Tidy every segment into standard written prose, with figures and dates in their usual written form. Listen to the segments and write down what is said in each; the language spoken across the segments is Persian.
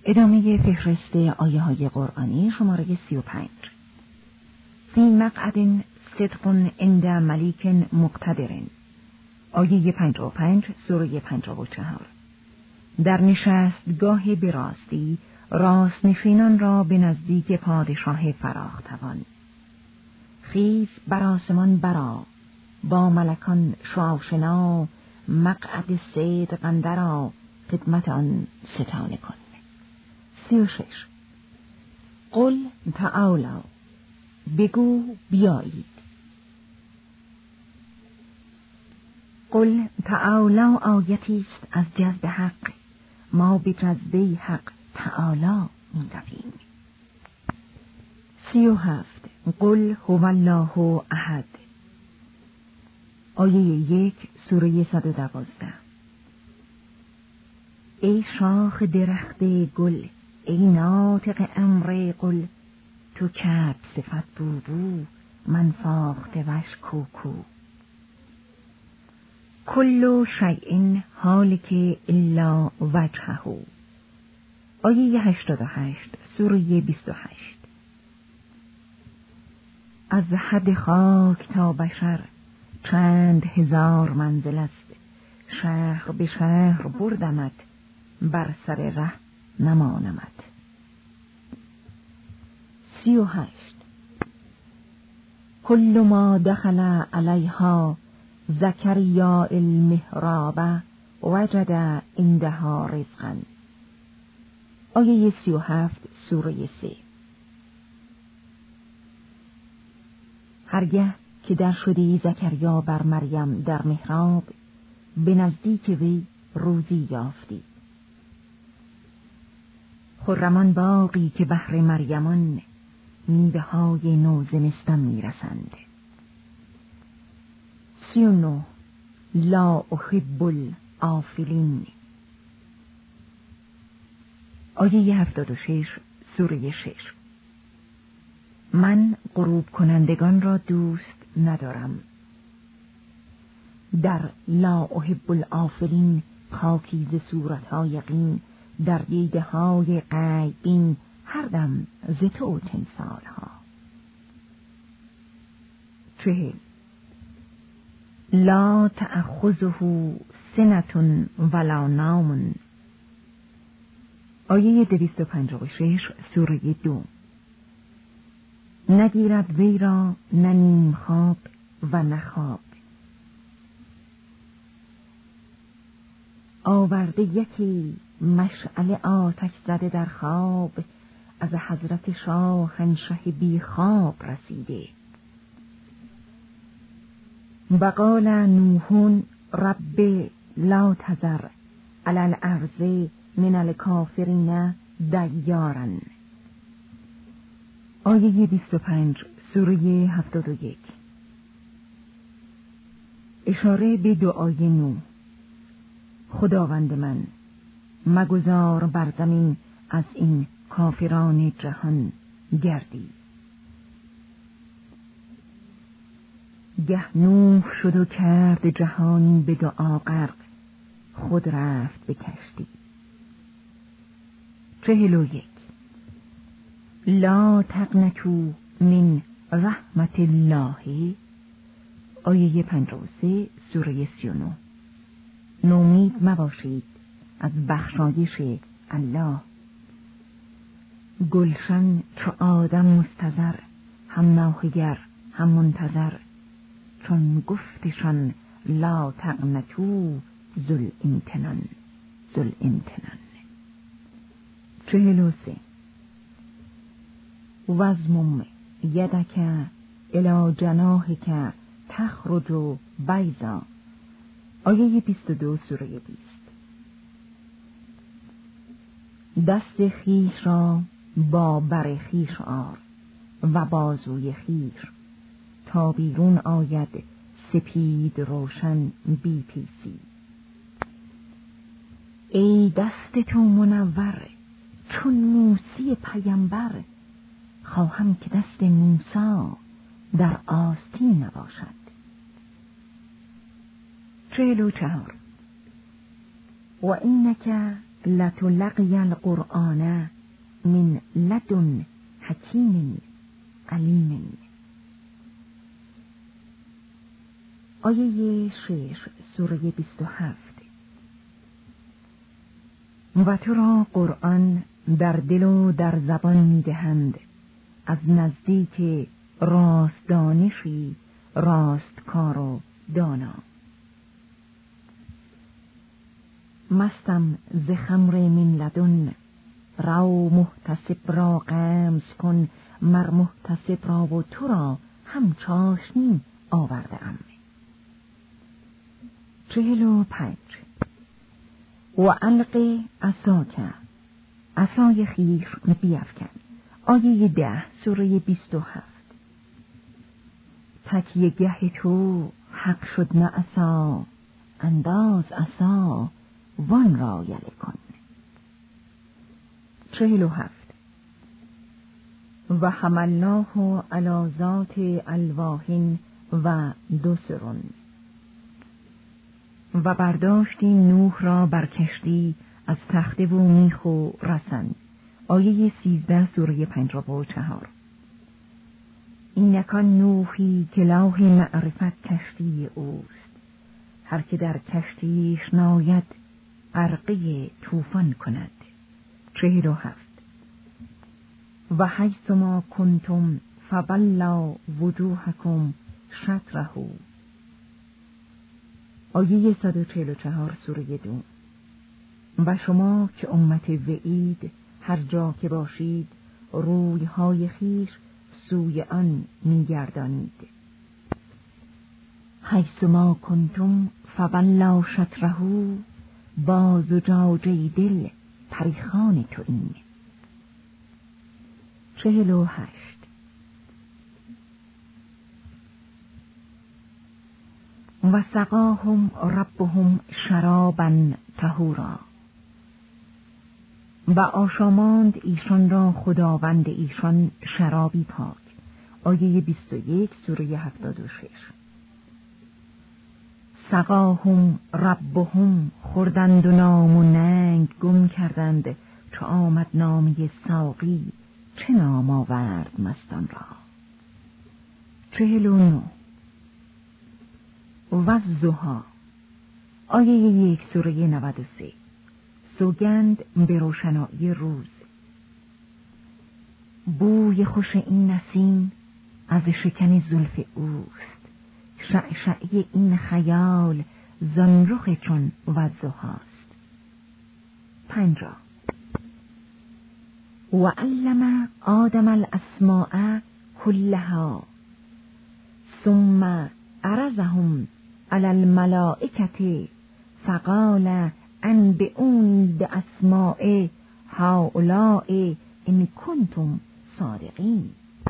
ادامه فهرست آیه های قرآنی شماره 35. فی مقعد صدق عند ملیک مقتدر. آیه 55 سوره 54. در نشستگاه براستی راست نشینان را به نزدیک پادشاه فراخ توان. خیز بر آسمان برا، با ملکان شاوشنا، مقعد صدق اندرا، خدمت آن ستانه کن. 36. قل تعالی، بگو بیایید. قل تعالی آیتی است از جذب حق، ما به جذبه حق تعالی می رویم. 37. قل هو الله احد. آیه 1 سوره 112. ای شاخ درخت گل، ای ناطق امر قل، تو کب صفت بو، من فاخته وش کوکو. کل شیء هالک الا وجهه. آیه 88 سوره 28. از حد خاک تا بشر چند هزار منزل است، شهر به شهر بردمت، بر سر ره نمانمت. 38. کل ما دخل علیها زکریا المحراب وجد عندها رزقا. آیه 37 سوره 3. هرگه که در شدی زکریا بر مریم در محراب، به نزدیک وی روزی یافتی. خرمان باغی که بهر مریمان، میوه های نو زمستان میرسند. 39. لا احب الآفلین. آیه 76 سوره 6. من غروب کنندگان را دوست ندارم. در لا احب الآفلین پاکیزه صورت‌های یقین، در دیده های غیبین هر دم ز تو تمثال‌ها. 40. لا تأخذه سنة ولا نوم. آیه 256 سوره 2. نگیرد وی را نه نیم خواب و نه خواب. آورده یکی مشعل آتش زده در خواب، از حضرت شاهنشه بی خواب رسیده. وقال نوح رب لا تذر علی الارض من الکافرین دیارا. آیه 25 سوره 71. اشاره به دعای نوح. خداوند من، مگذار بر زمین از این کافران جهان گردی. گه نوح شد و کرد جهانی به دعا غرق، خود رفت به کشتی. 41. لا تقنطوا من رحمت الله. آیه 53 سوره 39. نومید مباشید از بخشایش الله. گلشن چو آدم مستظر، هم ناخگر هم منتظر، چون گفتشان لا تقنطوا ذو الامتنان. 43. وضمم یدک الی جناحک تخرج بیضا. آیه 22 سوره 20. دست خیش را با بر خیش آر و بازوی خیش، تا بیرون آید سپید روشن بی پیسی. ای دست تو منور چون موسی پیامبر، خواهم که دست موسی در آستین نباشد. 44. و اینک لتلقی القرآن من لدن حکیم علیم. آیه 6 سوره 27. و تو را قرآن در دل و در زبان میدهند از نزدیک راست دانشی راست کار و دانا. مستم ز خمر من لدن، رو محتسب را غمز کن، مر محتسب را و تو را هم چاشنی آورده ام. 45. و علق عصاک، عصای خویش بیفکن. آیه 10 سوره 27. تکیه گه تو حق شد نه عصا، انداز عصا وان را یله کن. 47. و حملناه علی ذات الواح و دسر، و برداشتیم نوح را بر کشتی از تخته و میخ و رسن. آیه 13 سوره 54. اینکان نوحی که لوح معرفت کشتی اوست، هر که در کشتیش ناید غرقه طوفان کند. 47. و حیث ما کنتم فولوا وجوهکم شطره. آیه 144 سوره 2. و شما که امت وعید هر جا که باشید روی های خویش سوی آن می‌گردانید. حیث ما کنتم فولوا شطره، با زجاجه دل پریخان تو این. 48. و سقاهم ربهم شرابا طهورا، و آشاماند ایشان را خداوند ایشان شرابی پاک. آیه 21 سوره 76. سقاهم ربهم، خوردند و نام و ننگ گم کردند، چو آمد نامه ساقی چه نام آورد مستان را. 49. و الضحی، آیه 1 سوره 93. سوگند به روشنایی روز. بوی خوش این نسیم از شکن زلف اوست، شعشعی این خیال زان رخ چون والضحاست. 50. و علم آدم الاسماء كلها ثم عرضهم علی الملائکة فقال انبئونی باسماء هؤلاء ان کنتم صادقین.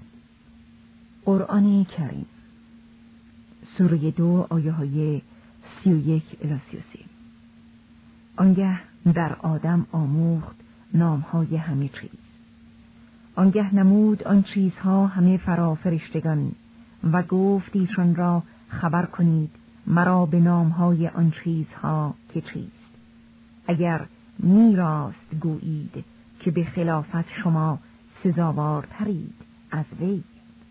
قرآن کریم سوره 2 آیه های 31 الی 33. آنگه در آدم آموخت نامهای همه چیز. آنگه نمود آن چیزها همه فرا فرشتگان و گفت ایشان را خبر کنید مرا به نامهای آن چیزها که چیست، اگر می راست گویید که به خلافت شما سزاوارترید از وی.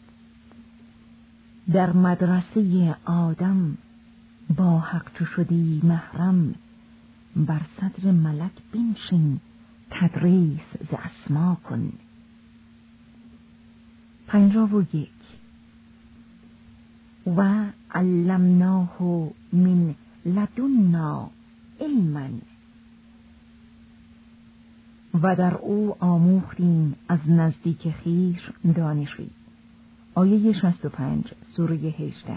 در مدرسه آدم با حق چو شدی محرم، بر صدر ملک بنشین تدریس ز اسما کن. 51. و علمناه من لدنا علما، و در او آموختیم از نزدیک خویش دانشی. آیه 65 سوره 18.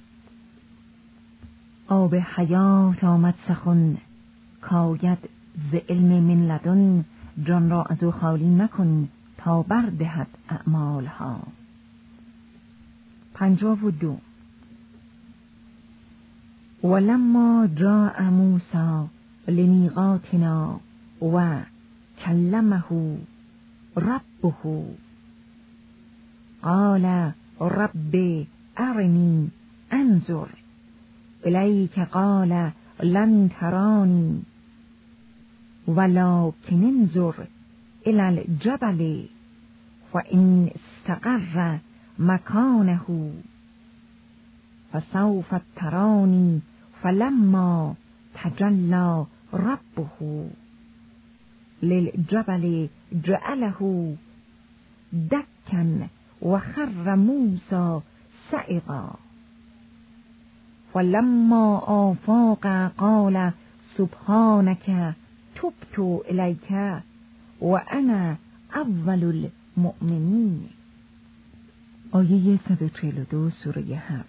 آب حیات آمد سخن، کاید ز علم من لدن، جان را از او خالی مکن تا بردهد اعمالها. 52. ولما جاء موسی لمیقاتنا و کلمه ربه قال رب ارنی انظر الیک قال لن ترانی ولکن انظر الی الجبل فإن استقر مکانه فسوف ترانی فلما تجلی ربه للجبل جعله دکا وخر موسی صعقا فلما آفاق قال سبحانك تبت الیک وانا اول المؤمنین. آیه 142 سوره 7.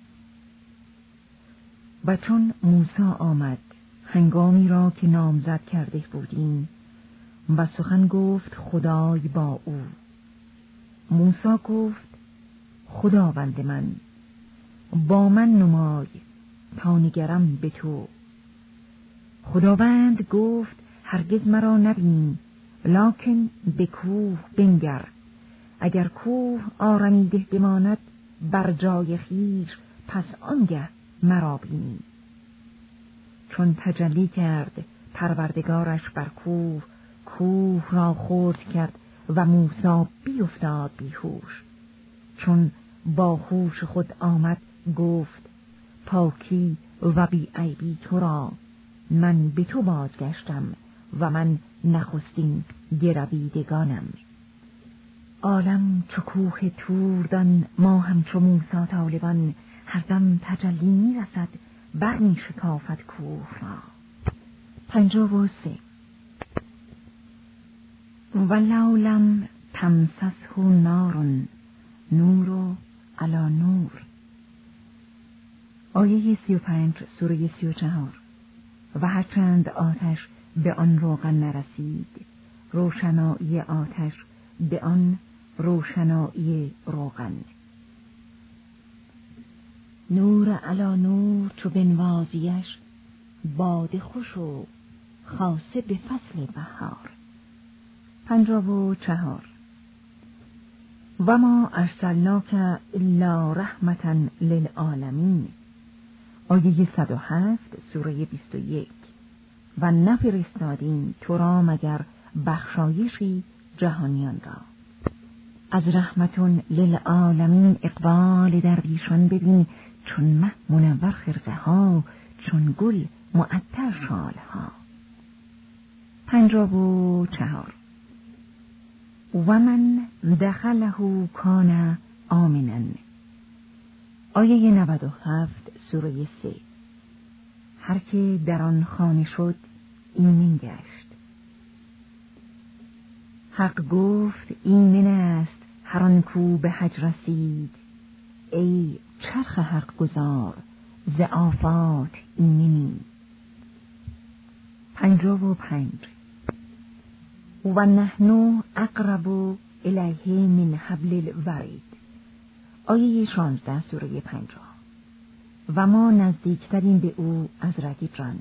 و چون موسی آمد هنگامی را که نامزد کرده بودیم و سخن گفت خدای با او، موسی گفت خداوند من با من نمای تا نگرم به تو. خداوند گفت هرگز مرا نبینی، لکن به کوه بنگر، اگر کوه آرمیده بماند بر جای خویش پس آنگه مرا بینی. چون تجلی کرد پروردگارش بر کوه، کوه را خرد کرد و موسی بیفتاد بیهوش. چون با هوش خود آمد گفت پاکی و بی عیبی تو را، من به تو بازگشتم و من نخستین گرویدگانم. عالم چو کوه طور دان، ما همچو موسی طالبان، هر دم تجلی می رسد بر می شکافد کوه را. 53. ولو لم تمسسه نار نور علی نور. آیه 35 سوره 34. و هرچند آتش به آن روغن نرسید، روشنایی آتش به آن روشنایی روغن. نور علی نور چو بنوازیش، باد خوش و خاصه به فصل بهار. 54. و ما ارسلناک الا رحمتا للعالمین. آیه 107 سوره 21. و نفرستادیم تو را مگر بخشایشی جهانیان را. از رحمتون للعالمین اقبال درویشان ببین، چون مه منور خرقه ها، چون گل معطر شال ها. 54. و من دخله کان آمنا. آیه 97 سوره 3. هر که در آن خانه شد ایمن گشت. حق گفت ایمن است هر آن کو به حج رسید، ای چرخ حق گزار ز آفات ایمنی. 55. و نحن اقرب الیه من حبل الورید. آیه 16 سوره 50. و ما نزدیکترین به او از رگ جان.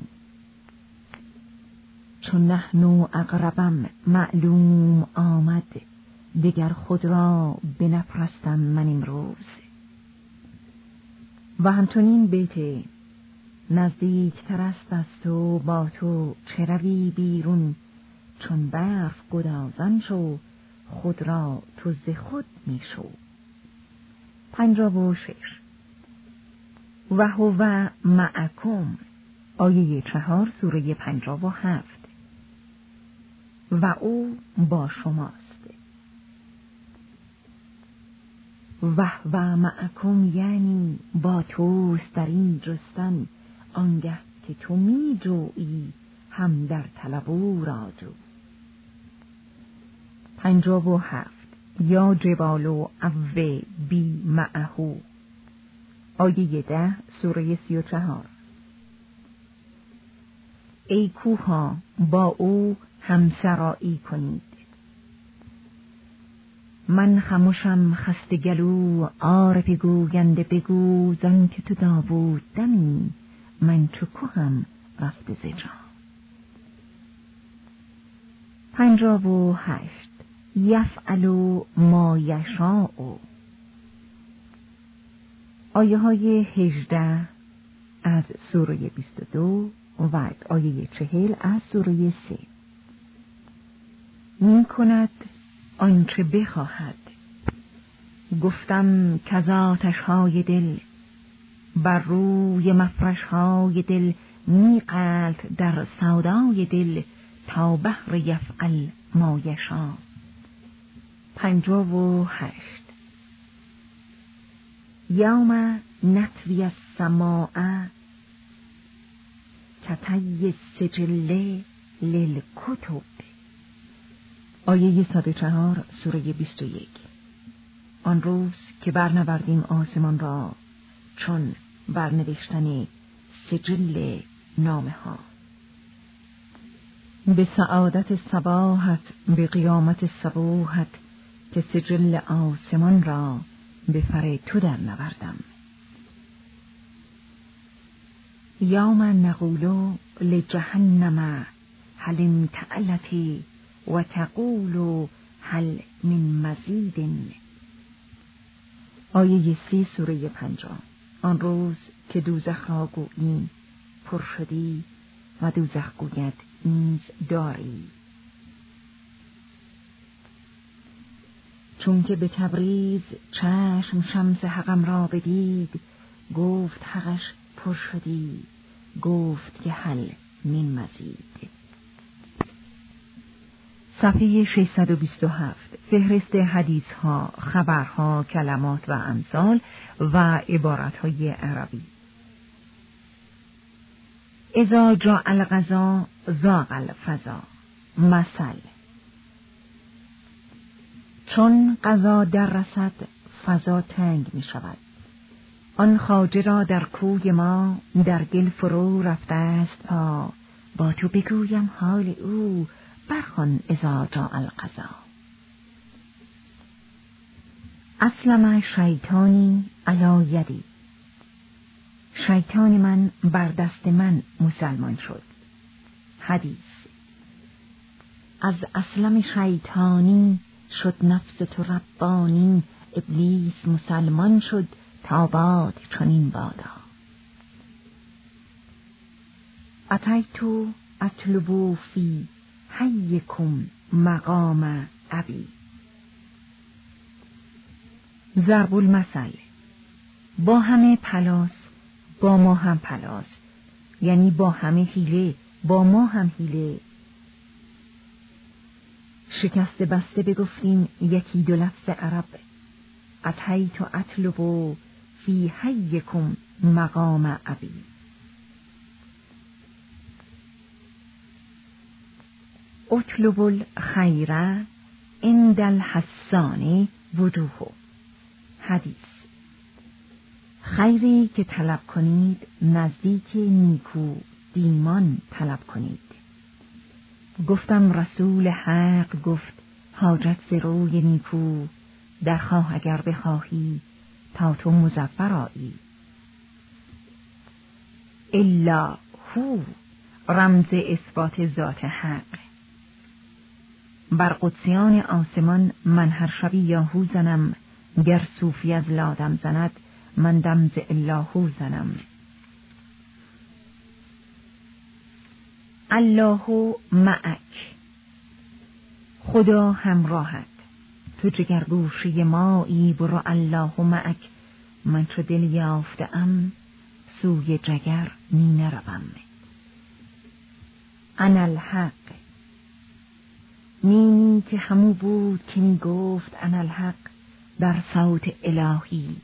چون نحن اقربم معلوم آمد، دیگر خود را بنپرستم من امروز. و همچنین بیت نزدیکتر است از تو با تو چه روی بیرون، چون برف گدازان شو خود را تو ز خود میشو. 56. و هو معکم. آیه 4 سوره 57. و او با شماست. و معکم یعنی با توست در این جستن، آنگه که تو می جویی هم در طلب او را جو. 57. یا جبالو اوه بی معهو. آیه 10 سوره 34. ای کوها با او همسرایی کنید. من خموشم خسته گلو، عارف گوینده بگو، زن که تو داوود دمی، من چو کوهم رفته ز جا. 58. یفعل ما یشاء. آیه های 18 از سوره 22 و آیه 40 از سوره 3. می کند آنچه بخواهد. گفتم کز آتش‌های دل بر روی مفرش‌های دل می غلط در سودای دل تا بحر یفعل ما یشا. 58 یوم نطوی السماء کطی السجل للکتب. آیه 104 سوره 21. آن روز که برنوردیم آسمان را چون برنوشتن سجل نامه ها. به سعادت صباحت، به قیامت صبوحت، که سجل آسمان را به فر تو در نوردم. یوم نقول لجهنم هل امتلأت و تقول هل من مزید. آیه 30 سوره 50. آن روز که دوزخ را گوییم پر شدی و دوزخ گوید نیز داری. چون که به تبریز چشم شمس حقم را بدید، گفت حقش پر شدی، گفت که هل من مزید. صفحه 627. فهرست حدیث‌ها، خبرها، کلمات و امثال و عبارت‌های عربی. اذا جاء القضا ضاق الفضا. مثل: چون قضا در رسد فضا تنگ می شود. آن خواجه را در کوی ما در گل فرو رفته است پا، با تو بگویم حال او، برخوان اذا جاء القضا. اسلم شیطانی علی یدی. شیطان من بر دست من مسلمان شد. حدیث: از اسلم شیطانی شد نفس تو ربانی، ابلیس مسلمان شد تا باد چنین بادا. اتیتو اطلبو فی حیکم مقام ابی. ضرب المثل: با همه پلاس با ما هم پلاس، یعنی با همه حیله با ما هم حیله. شکست بسته بگفتیم یکی دو لفظ عرب. اتیت و اطلب فی حیکم مقام ابی. اطلب الخیر عند الحسان وجوه. حدیث: خیری که طلب کنید نزدیک نیکو دیمان طلب کنید. گفتم رسول حق گفت حاجت ز روی نیکو، درخواه اگر بخواهی تا تو مظفر آیی. الا هو رمز اثبات ذات حق. بر قدسیان آسمان من هر شبی یاهو زنم، گر صوفی از لادم زند من دم ز اللهو زنم. الله معک. خدا همراهت. تو جگرگوشی مایی، برو الله معک. من چو دل یافتم سوی جگر می نروم. انا الحق. نینی که همو بود که می گفت انا الحق در صوت الهی.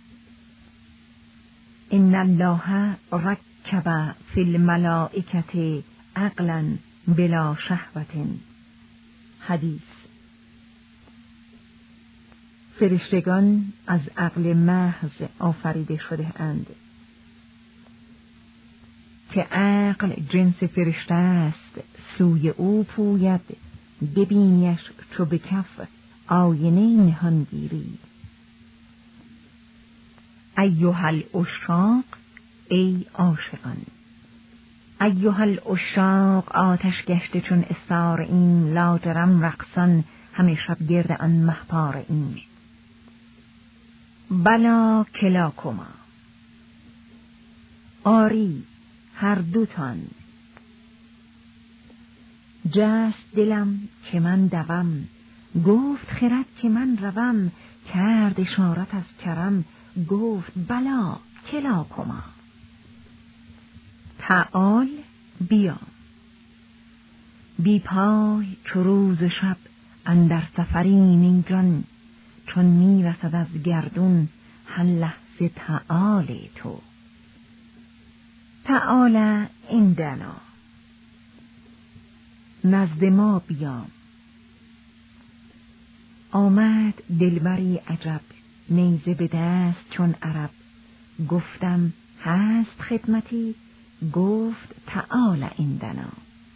ان الله رکب فی الملائکة عقلا بلا شهوة. حدیث: فرشتگان از عقل محض آفریده شده اند. که عقل جنس فرشته است، سوی او پوید، ببینیش چو به کف آینه نهان گیری. ایها العشاق، ای عاشقان. ایها العشاق، آتش گشته چون استار این، لاجرم رقصان همه شب گرد آن مهپار این. بلا کلاکما. آری هر دوتان. جست دلم که من دوم، گفت خرد که من روم. کرد اشارت از کرم، گفت بلا کلا کما. تعال بیا. بی پای چو روز و شب اندر سفریم این جان. چون میرسد از گردون هر لحظه تعال تو. تعال عندنا، نزد ما بیا. آمد دلبری عجب، نیزه به دست چون عرب. گفتم هست خدمتی، گفت تعال عندنا.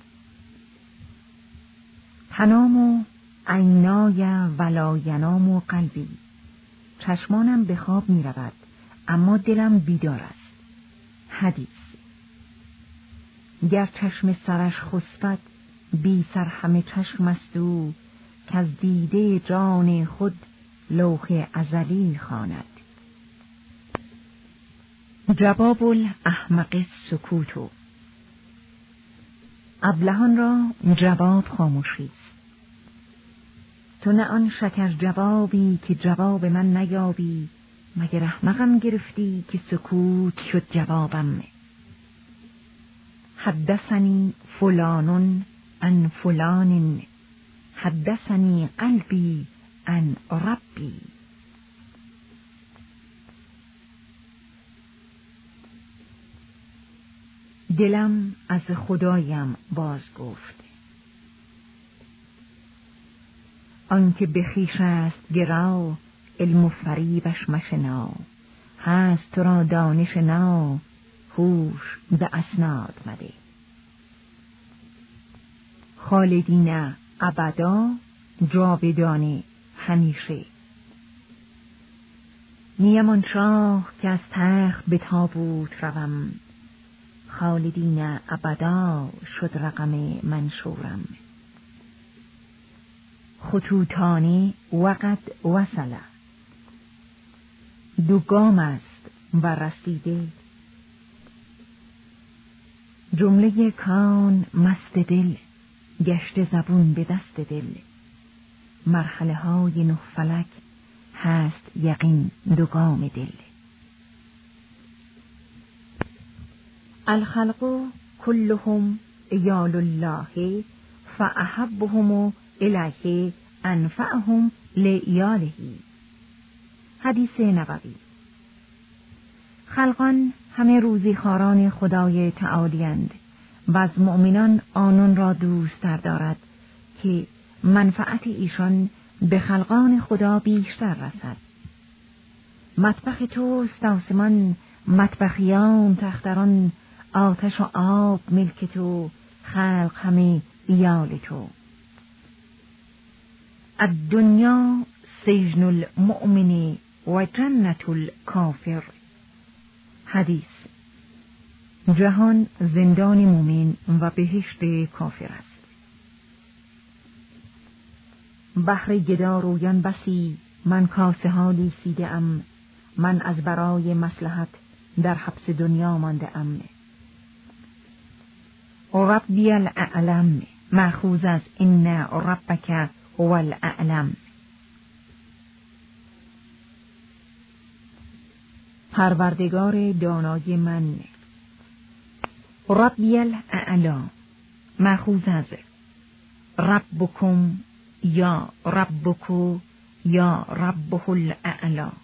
تنام عینای ولا ینام قلبی. چشمانم به خواب می رود اما دلم بیدار است. حدیث: گر چشم سرش خسبد، بی سر همه چشم است او. که از دیده جان خود لوح ازلی خواند. جواب الاحمق السکوت. ابلهان را جواب خاموشی است. تو نه آن شکر جوابی که جواب من نیابی. مگر احمقم گرفتی که سکوت شد جوابم. حدثنی فلان عن فلان، حدثنی قلبی عن ربی. دلم از خدایم باز گفت. آنکه به خویش است گرا، علم و فریبش مشنا. هست تو را دانش نو، هوش به اسناد مده. خالدین ابدا، جاودانه همیشه. نیم آن شاه که از تخت به تابوت روم. خالدین ابدا شد رقم منشورم. خطوطانی وقد وصله، دو گام است و رسیده. جمله کان مست دل، گشت زبون به دست دل. مرحله های نه فلک، هست یقین دو گام دل. الخلق كلهم عیال الله، فاحبهم الیه انفعهم لعیاله. حدیث نبوی. خلقان همه روزیخواران خدای تعالی اند و از مؤمنان آنان را دوست‌تر دارد که منفعت ایشان به خلقان خدا بیشتر رسد. مطبخ توست آسمان، مطبخیان تختران. آتش و آب ملک تو، خلق همه ایال تو. الدنیا سجن المؤمن و جنت الکافر. حدیث: جهان زندان مومن و بهشت کافر است. بحر گدارویان بسی، من کاسه ها لیسیده ام. من از برای مصلحت در حبس دنیا مانده ام. ربی الاعلم، مأخوذ از ان ربک هو الاعلم. پروردگار دانای من. ربی الاعلا، مأخوذ از ربکم یا ربکو یا ربه الاعلا.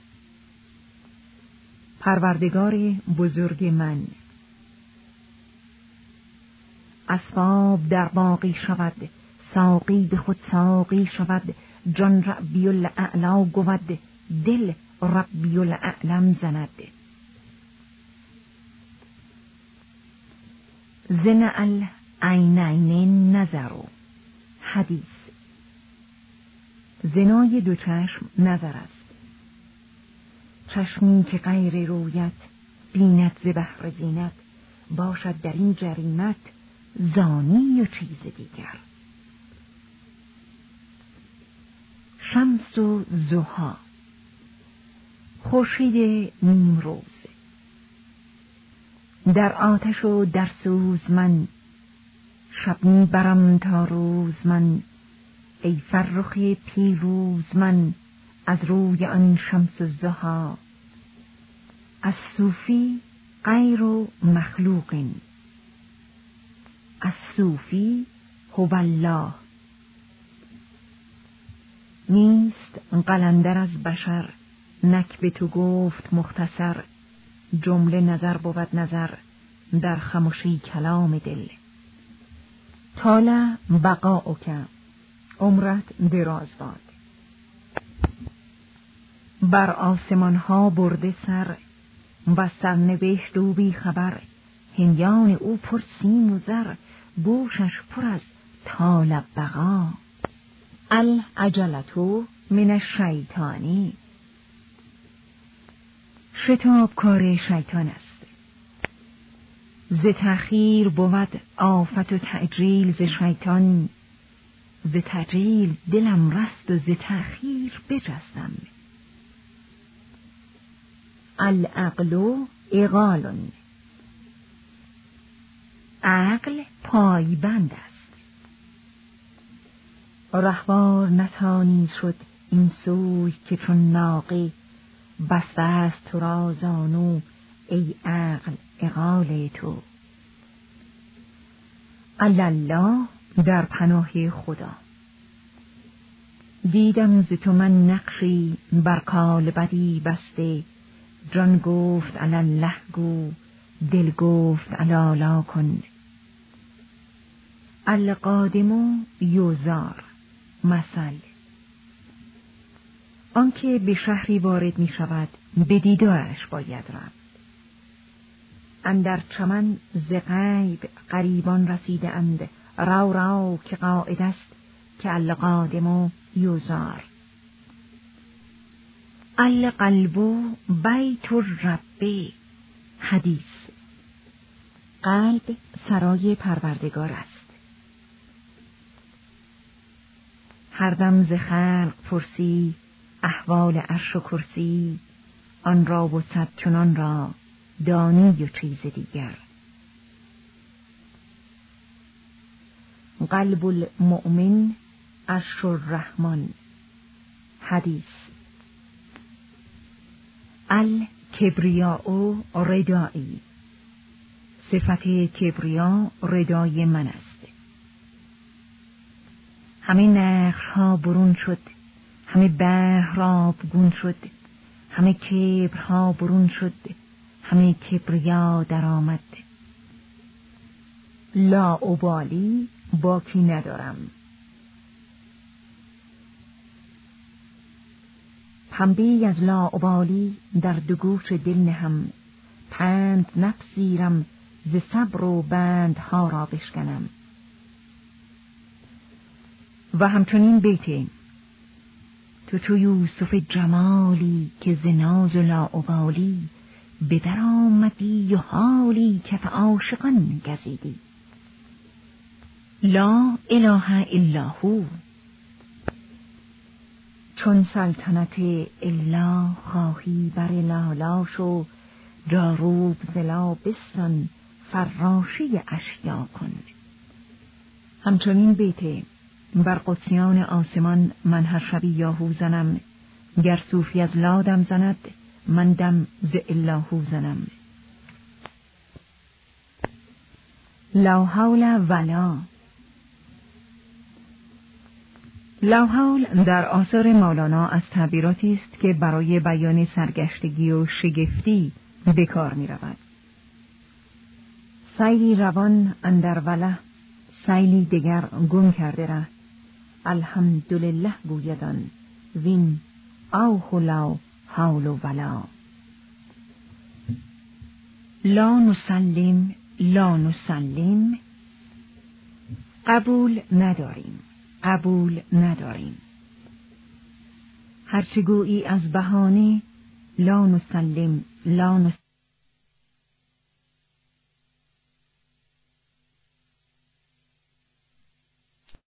پروردگار بزرگ من. اسباب در باقی شود، ساقی به خود ساقی شود. جان ربی الاعلا گود، دل ربی الاعلم زند. زن العینین نظرو. حدیث: زنای دو چشم نظر است. چشمی که غیر رویت بیند ز بهر زینت. باشد در این جریمت زانی و چیز دیگر. شمس و ضحی. خورشید نیمروز. در آتش و در سوز من، شب می برم تا روز من، ای فرخ پیروز من، از روی آن شمس الضحی. از صوفی غیر مخلوق، از صوفی هو الله. نیست قلندر از بشر، نک به تو گفت مختصر. جمله نظر بود نظر، در خموشی کلام دل. طال بقاؤک، عمرت دراز باد. بر آسمان ها برده سر، و سرنوشت او بی خبر. هندیان او پر سیم و زر، گوشش پر از طال بقا. العجلة من الشیطان، شتاب کار شیطان است. ز تأخیر بود آفت و تعجیل ز شیطان. ز تعجیل دلم رست و ز تأخیر بجستم. العقل عقال، عقل پایبند است. رهوار نتانی شد این سوی که چون ناقه. بسته است تو را زانو ای عقل عقال تو. الله در پناه خدا. دیدم ز تو من نقشی بر کالبدی بسته. جان گفت الله گو، دل گفت الالا کن. القادم یوزار، مثل آنکه به شهری وارد می شود به دیدارش باید رفت. اندر چمن ز غیب غریبان رسیده اند. رو رو که قاعد است که القادم یوزار. القلب بیت الرب، حدیث. قلب سرای پروردگار است. هر دم ز خلق پرسی احوال عرش و کرسی. آن را و صد چنان را دانی و چیز دیگر. قلب المؤمن عرش الرحمن، حدیث. الکبریاء ردایی، صفت کبریا ردای من است. همه نقش ها برون شد، همه بحر آبگون شد. همه کبرها برون شد، همه کبریا در آمد. لا ابالی، باکی ندارم. پنبه از لا ابالی در دو گوش دل نهم. پند نپذیرم ز صبر و بندها را بشکنم. و همچنین بیت: تو چو یوسف جمالی که ز ناز و لا ابالی. به در آمدی و حالی کف عاشقان گزیدی. لا اله الا هو، چون سلطنت الا خواهی بر لالا شو. جاروب زلا بستان فراشی اشیا کن. همچنین بیت: بر قدسیان آسمان من هر شبی یاهو زنم. گر صوفی از لا دم زند من دم ز اللاهو زنم. لا حول ولا. لا حول در آثار مولانا از تعبیراتی است که برای بیان سرگشتگی و شگفتی به کار می رود. سیلی روان اندر وله، سیلی دگر گم کرده ره. الحمدلله گویدان وین اوه لا حول ولا. لا نسلم لا نسلم، قبول نداریم، قبول نداریم. هرچه گویی از بهانه لا نسلم لا نسلم.